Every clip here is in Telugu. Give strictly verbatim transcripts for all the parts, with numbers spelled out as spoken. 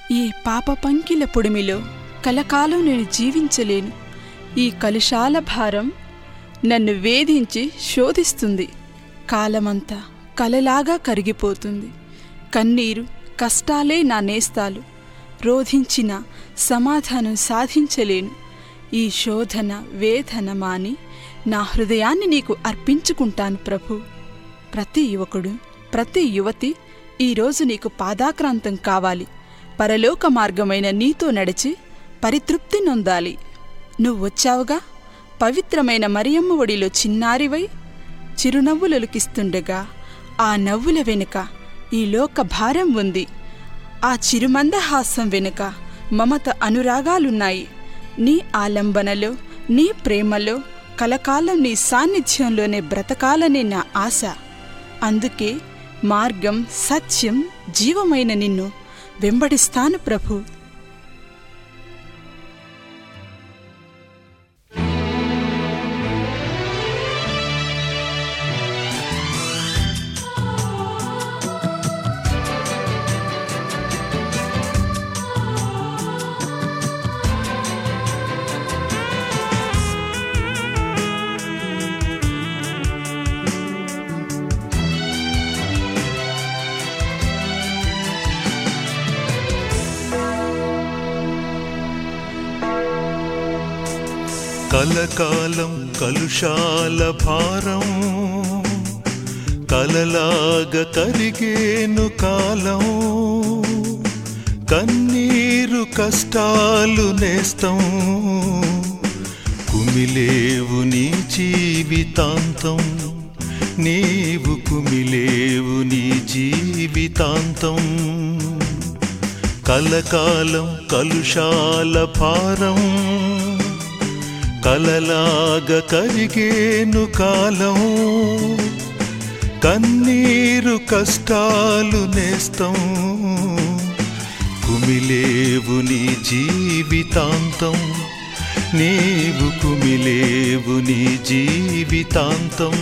ఈ పాప పంకిల పొడిమిలో కలకాలం నేను జీవించలేను. ఈ కలుషాల భారం నన్ను వేధించి శోధిస్తుంది. కాలమంతా కలలాగా కరిగిపోతుంది. కన్నీరు కష్టాలే నా నేస్తాలు. రోధించిన సమాధానం సాధించలేను. ఈ శోధన వేదన మాని నా హృదయాన్ని నీకు అర్పించుకుంటాను ప్రభు. ప్రతి యువకుడు, ప్రతి యువతి ఈరోజు నీకు పాదాక్రాంతం కావాలి. పరలోక మార్గమైన నీతో నడిచి పరితృప్తి నొందాలి. నువ్వొచ్చావుగా, పవిత్రమైన మరియమ్మ ఒడిలో చిన్నారివై చిరునవ్వులొలికిస్తుండగా ఆ నవ్వుల వెనుక ఈ లోక భారం ఉంది. ఆ చిరుమందహాసం వెనుక మమత అనురాగాలున్నాయి. నీ ఆలంబనలో, నీ ప్రేమలో కలకాలం నీ సాన్నిధ్యంలోనే బ్రతకాలనే నా ఆశ. అందుకే మార్గం, సత్యం, జీవమైన నిన్ను వెంబడిస్తాను ప్రభు. కలకాలం కలుషాల భారం కలలాగా కరిగేను కాలం. కన్నీరు కష్టాలు నేస్తం, కుమిలేవు నీ జీవితాంతం. నీవు కుమిలేవు నీ జీవితాంతం. కలకాలం కలుషాల భారం కలలాగా కరిగేను కాలం. కన్నీరు కష్టాలు నేస్తం, కుమిలేవు నీ జీవితాంతం. నీవు కుమిలేవు నీ జీవితాంతం.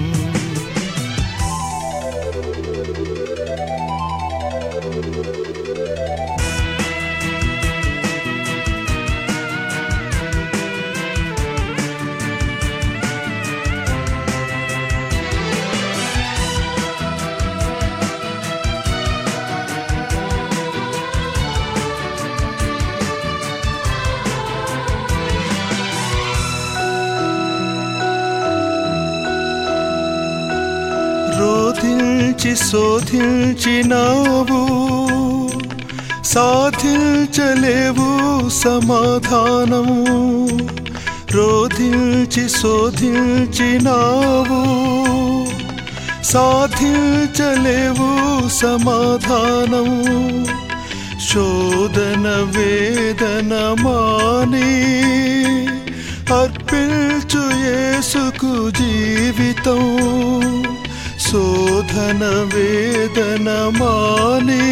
రోధించి శోధించినావు, సాధించలేవు సమాధానం. రోధించి శోధించినావు, సాధించలేవు సమాధానం. శోధన వేదన మాని అర్పించు యేసుకు జీవితం. శోధన వేదన మాని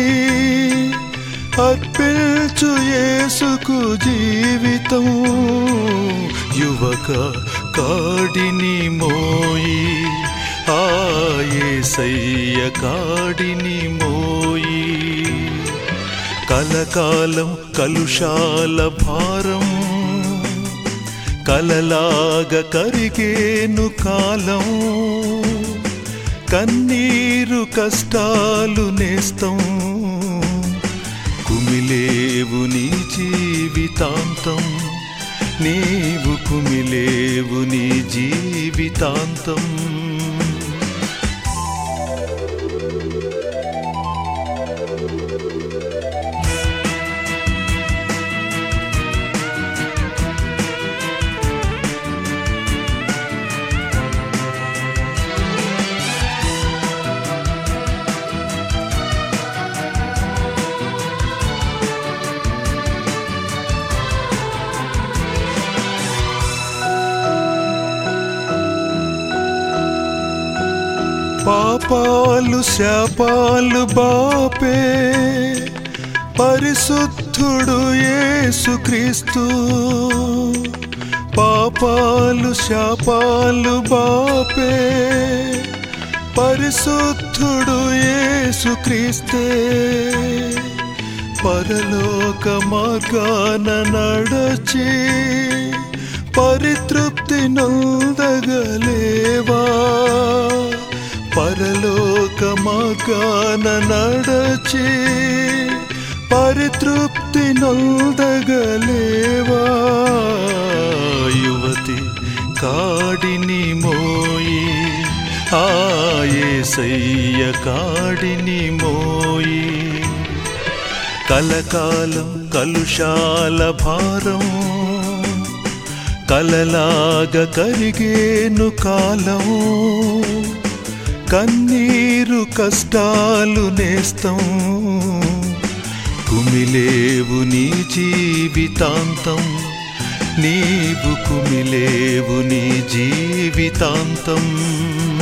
అర్పించు యేసుకు జీవితం. యువక కాడిని మోయి ఆ యేసయ్య కాడిని మోయి. కలకాలం కలుషాల భారం కలలాగా కరిగేను కాలం. కన్నీరు కష్టాలు నేస్తం, కుమిలేవు నీ జీవితాంతం. నీవు కుమిలేవు నీ జీవితాంతం. పాపాలు శాపాలు బాపే పరిశుద్ధుడు యేసుక్రీస్తు. పాపాలు శాపాలు బాపే పరిశుద్ధుడు యేసుక్రీస్తే. పరలోక మార్గాన నడచి పరితృప్తి నొందగలేవా? పరలోక మార్గాన నడచి పరితృప్తి నొందగలేవా? యువతి కాడిని మోయి ఆ యేసయ్య కాడిని మోయి కలకాలం కలుషాల భారం కలలాగా కరిగేను కాలం కన్నీరు కష్టాలు నేస్తం కుమిలేవు నీ జీవితాంతం నీవు కుమిలేవు నీ జీవితాంతం